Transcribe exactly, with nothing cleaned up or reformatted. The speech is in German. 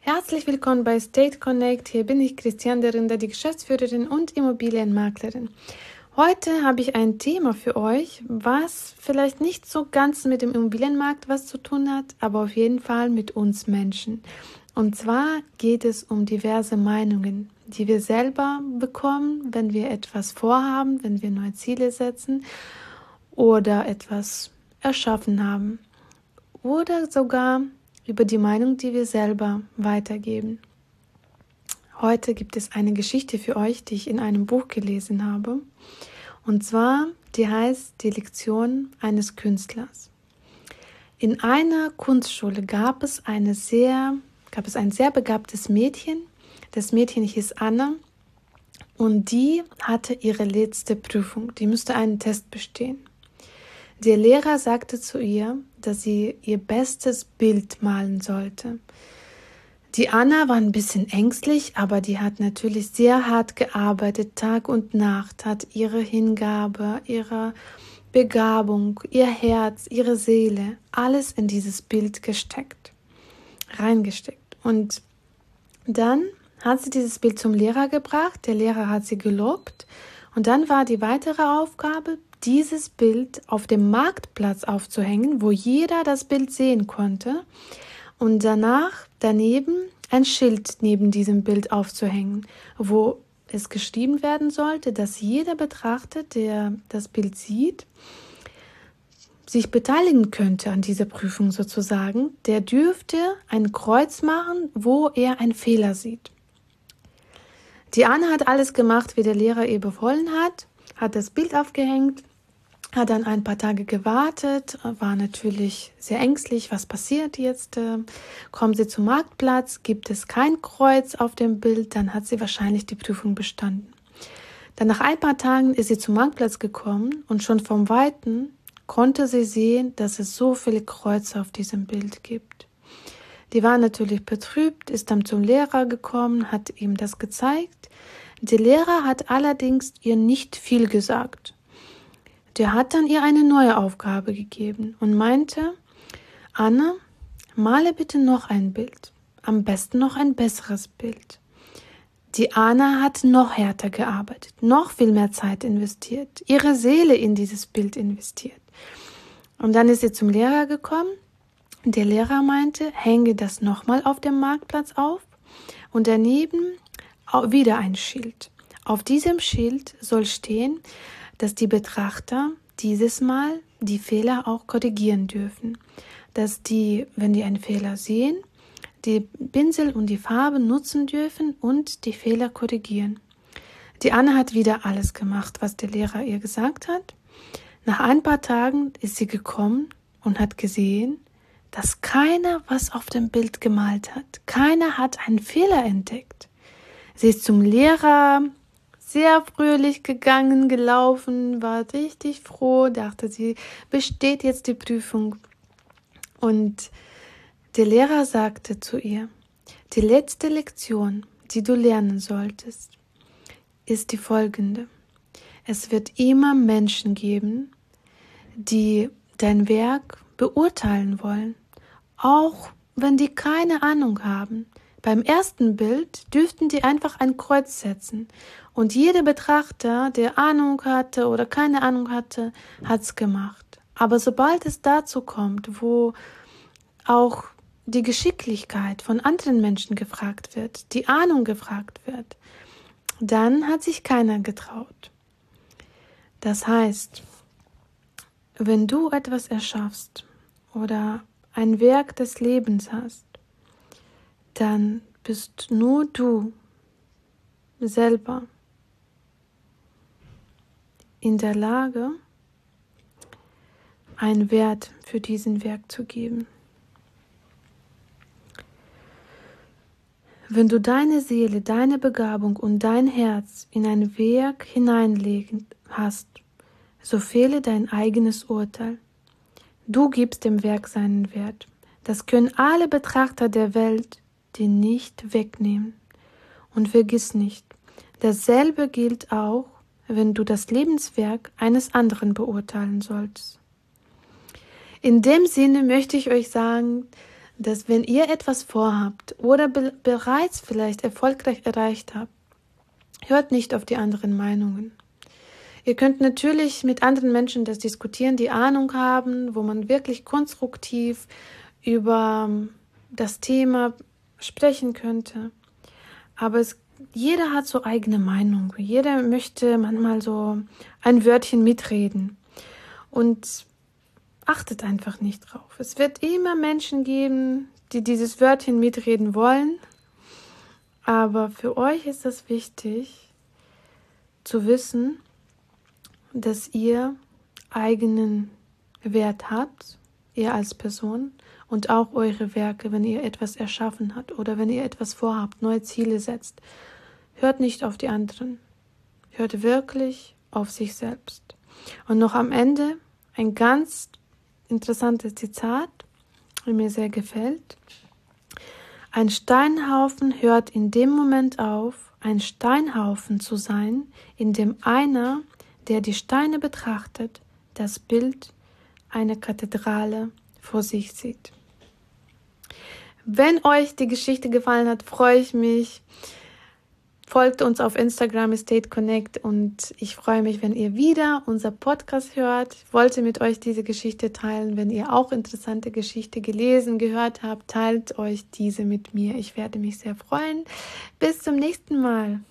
Herzlich willkommen bei State Connect. Hier bin ich Christiane der Rinder, die Geschäftsführerin und Immobilienmaklerin. Heute habe ich ein Thema für euch, was vielleicht nicht so ganz mit dem Immobilienmarkt was zu tun hat, aber auf jeden Fall mit uns Menschen. Und zwar geht es um diverse Meinungen, die wir selber bekommen, wenn wir etwas vorhaben, wenn wir neue Ziele setzen oder etwas erschaffen haben. Oder sogar über die Meinung, die wir selber weitergeben. Heute gibt es eine Geschichte für euch, die ich in einem Buch gelesen habe. Und zwar, die heißt Die Lektion eines Künstlers. In einer Kunstschule gab es eine sehr, gab es ein sehr begabtes Mädchen. Das Mädchen hieß Anna und die hatte ihre letzte Prüfung. Die musste einen Test bestehen. Der Lehrer sagte zu ihr, dass sie ihr bestes Bild malen sollte. Die Anna war ein bisschen ängstlich, aber die hat natürlich sehr hart gearbeitet, Tag und Nacht, hat ihre Hingabe, ihre Begabung, ihr Herz, ihre Seele, alles in dieses Bild gesteckt, reingesteckt. Und dann hat sie dieses Bild zum Lehrer gebracht, der Lehrer hat sie gelobt und dann war die weitere Aufgabe, dieses Bild auf dem Marktplatz aufzuhängen, wo jeder das Bild sehen konnte und danach daneben ein Schild neben diesem Bild aufzuhängen, wo es geschrieben werden sollte, dass jeder Betrachter, der das Bild sieht, sich beteiligen könnte an dieser Prüfung sozusagen, der dürfte ein Kreuz machen, wo er einen Fehler sieht. Die Anna hat alles gemacht, wie der Lehrer ihr befohlen hat, hat das Bild aufgehängt, hat dann ein paar Tage gewartet, war natürlich sehr ängstlich, was passiert jetzt? Kommen sie zum Marktplatz, gibt es kein Kreuz auf dem Bild, dann hat sie wahrscheinlich die Prüfung bestanden. Dann nach ein paar Tagen ist sie zum Marktplatz gekommen und schon vom Weiten konnte sie sehen, dass es so viele Kreuze auf diesem Bild gibt. Die war natürlich betrübt, ist dann zum Lehrer gekommen, hat ihm das gezeigt. Der Lehrer hat allerdings ihr nicht viel gesagt. Der hat dann ihr eine neue Aufgabe gegeben und meinte, Anna, male bitte noch ein Bild, am besten noch ein besseres Bild. Die Anna hat noch härter gearbeitet, noch viel mehr Zeit investiert, ihre Seele in dieses Bild investiert. Und dann ist sie zum Lehrer gekommen. Der Lehrer meinte, hänge das nochmal auf dem Marktplatz auf und daneben wieder ein Schild. Auf diesem Schild soll stehen, dass die Betrachter dieses Mal die Fehler auch korrigieren dürfen. Dass die, wenn die einen Fehler sehen, die Pinsel und die Farbe nutzen dürfen und die Fehler korrigieren. Die Anna hat wieder alles gemacht, was der Lehrer ihr gesagt hat. Nach ein paar Tagen ist sie gekommen und hat gesehen, dass keiner was auf dem Bild gemalt hat. Keiner hat einen Fehler entdeckt. Sie ist zum Lehrer sehr fröhlich gegangen, gelaufen, war richtig froh, dachte, sie besteht jetzt die Prüfung. Und der Lehrer sagte zu ihr, die letzte Lektion, die du lernen solltest, ist die folgende. Es wird immer Menschen geben, die dein Werk beurteilen wollen, auch wenn die keine Ahnung haben. Beim ersten Bild dürften die einfach ein Kreuz setzen und jeder Betrachter, der Ahnung hatte oder keine Ahnung hatte, hat's gemacht. Aber sobald es dazu kommt, wo auch die Geschicklichkeit von anderen Menschen gefragt wird, die Ahnung gefragt wird, dann hat sich keiner getraut. Das heißt, wenn du etwas erschaffst oder ein Werk des Lebens hast, dann bist nur du selber in der Lage, einen Wert für diesen Werk zu geben. Wenn du deine Seele, deine Begabung und dein Herz in ein Werk hineinlegen hast, so fehle dein eigenes Urteil. Du gibst dem Werk seinen Wert. Das können alle Betrachter der Welt dir nicht wegnehmen. Und vergiss nicht, dasselbe gilt auch, wenn du das Lebenswerk eines anderen beurteilen sollst. In dem Sinne möchte ich euch sagen, dass wenn ihr etwas vorhabt oder be- bereits vielleicht erfolgreich erreicht habt, hört nicht auf die anderen Meinungen. Ihr könnt natürlich mit anderen Menschen das diskutieren, die Ahnung haben, wo man wirklich konstruktiv über das Thema sprechen könnte. Aber es, jeder hat so eigene Meinung. Jeder möchte manchmal so ein Wörtchen mitreden. Und achtet einfach nicht drauf. Es wird immer Menschen geben, die dieses Wörtchen mitreden wollen. Aber für euch ist es wichtig zu wissen, dass ihr eigenen Wert habt, ihr als Person, und auch eure Werke, wenn ihr etwas erschaffen habt oder wenn ihr etwas vorhabt, neue Ziele setzt. Hört nicht auf die anderen. Hört wirklich auf sich selbst. Und noch am Ende ein ganz interessantes Zitat, das mir sehr gefällt. Ein Steinhaufen hört in dem Moment auf, ein Steinhaufen zu sein, in dem einer, der die Steine betrachtet, das Bild einer Kathedrale vor sich sieht. Wenn euch die Geschichte gefallen hat, freue ich mich. Folgt uns auf Instagram Estate Connect und ich freue mich, wenn ihr wieder unser Podcast hört. Ich wollte mit euch diese Geschichte teilen. Wenn ihr auch interessante Geschichte gelesen, gehört habt, teilt euch diese mit mir. Ich werde mich sehr freuen. Bis zum nächsten Mal.